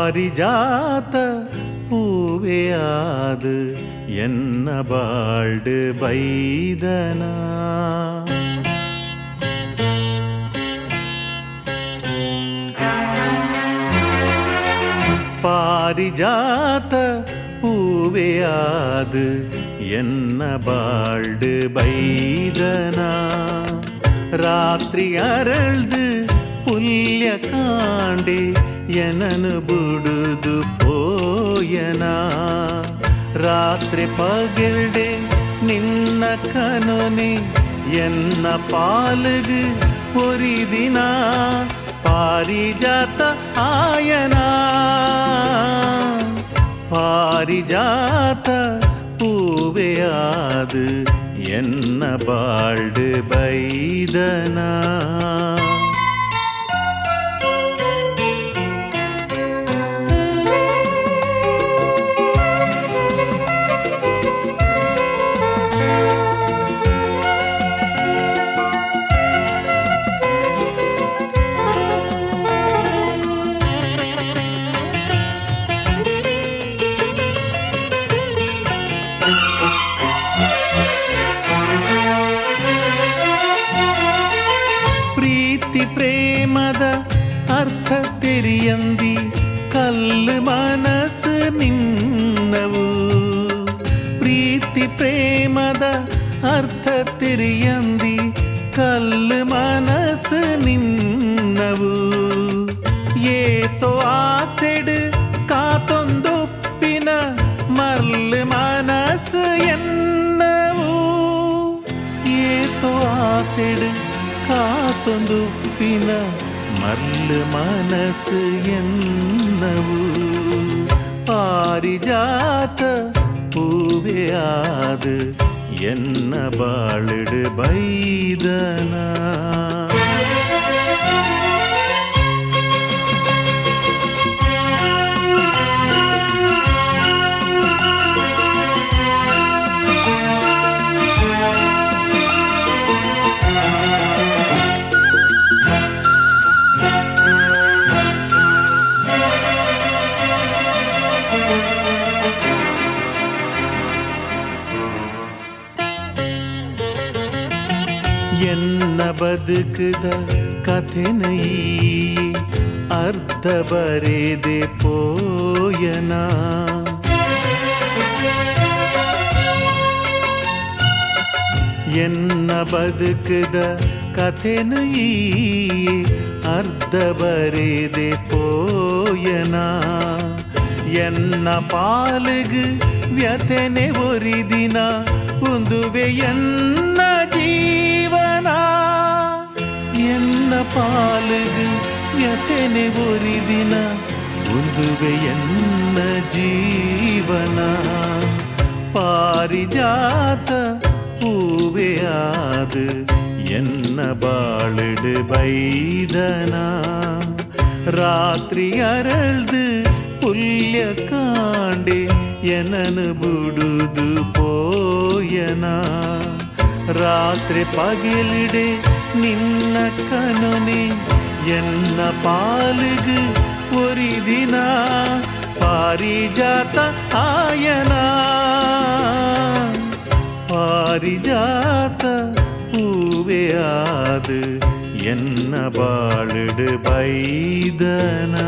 பாரிஜாத பூவையாது என்ன பாழ்டு பைதனா பாரிஜாத பூவையாது என்ன பாழ்டு பைதனா ರಾತ್ರಿ ಅರಳ್ದು ಪುಲ್ಯ ಕಾಂಡೆ ಎನನು ಬುಡುದು ಪೋಯನ ರಾತ್ರಿ ಪಗಲ್ಡೆ ನಿನ್ನ ಕನೊನೆ ಎನ್ನ ಪಾಲುಗು ಒರಿದಿನ ಪಾರಿಜಾತ ಆಯನ ಪಾರಿಜಾತ பூவையாது என்ன பாழ்டு பைதனா ಪ್ರೀತಿ ಪ್ರೇಮದ ಅರ್ಥ ತೆರಿಯಂದಿ ಕಲ್ಲು ಮನಸ್ಸು ನಿನ್ನವು ಪ್ರೀತಿ ಪ್ರೇಮದ ಅರ್ಥ ತೆರಿಯಂದಿ ಕಲ್ಲು ಮನಸ್ಸು ನಿನ್ನವು ಏತೋ ಆಸೆಡು ಕಾತೊಂದೊಪ್ಪಿನ ಮರ್ಲು ಮನಸ್ಸು ಎನ್ನವು ಏತೋ ಆಸೆಡು ಕಾತೊಂದುಪ್ಪಿನ ಮಲ್ಲು ಮನಸ್ಸು ಎನ್ನವು ಪಾರಿಜಾತ பூவையாது என்ன ಬಾಳುಡು ಬೈದನಾ ಎನ್ನ ಬದುಕದ ಕಥೆನೈ ಅರ್ಧ ಬರೆದೆ ಪೋಯನ ಎನ್ನ ಬದುಕದ ಕಥೆನೈ ಅರ್ಧ ಬರೆದೆ ಪೋಯನ ಎನ್ನ ಪಾಲುಗು ವ್ಯಥೆನೆ ಒರಿದಿನ ಉಂದುವೆ ಎನ್ನ ಜೀವನ ಎನ್ನ ಪಾಲುಗು ವ್ಯಥೆನೆ ಒರಿದಿನ ಉಂದುವೆ ಎನ್ನ ಜೀವನ ಪಾರಿಜಾತ பூவையாது என்ன ಬಾಳುಡು ಬೈದನಾ ರಾತ್ರಿ ಅರಳ್ದು ಪುಲ್ಯ ಕಾಂಡೆ ಎನನು ಬುಡುದು ಪೋಯನ ರಾತ್ರಿ ಪಗಲಿಡೆ ನಿನ್ನ ಕನೊನೆ ಎನ್ನ ಪಾಲುಗು ಒರಿದಿನ ಪಾರಿಜಾತ ಆಯನ ಪಾರಿಜಾತ பூவையாது என்ன ಬಾಳುಡು ಬೈದನ